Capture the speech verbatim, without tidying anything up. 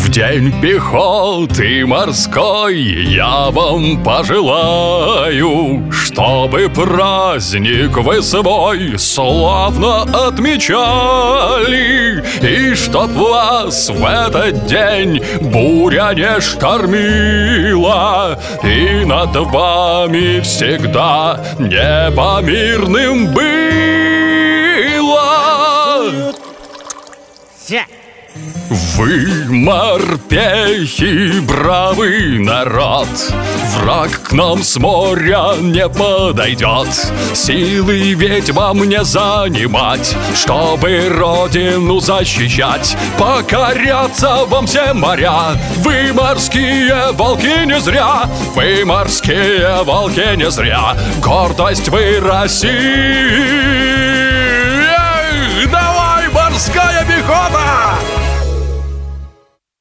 В день пехоты морской я вам пожелаю, чтобы праздник вы свой славно отмечали, и чтоб вас в этот день буря не штормила, и над вами всегда небо мирным было. Вы, морпехи, бравый народ, враг к нам с моря не подойдет. Силы ведь вам не занимать, чтобы родину защищать. Покорятся вам все моря. Вы морские волки не зря, вы морские волки не зря. Гордость вы России. Эй, давай, морская пехота!